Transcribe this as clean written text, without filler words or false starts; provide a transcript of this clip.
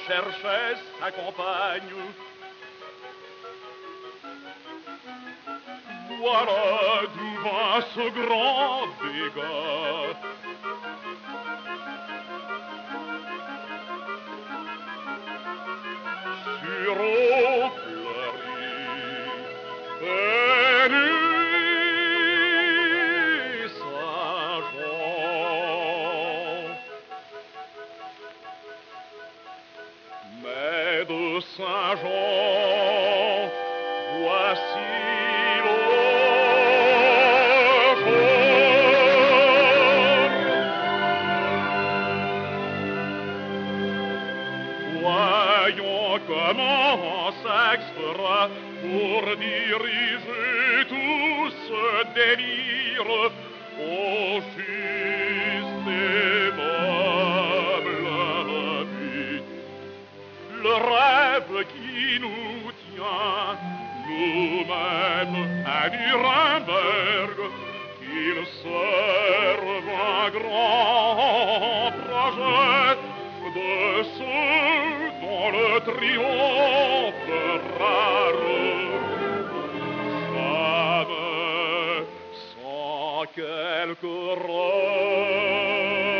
cherchait sa compagne. Voilà d'où va ce grand dégât. Sur eau fleurie, et nuit Saint-Jean. Mais de Saint-Jean, voici comment s'exfera pour diriger tout ce délire au juste aimable vie. Le rêve qui nous tient, nous-mêmes à Nuremberg, qu'il serve un grand projet de ceux dont le triomphe rare jamais sans quelque rêve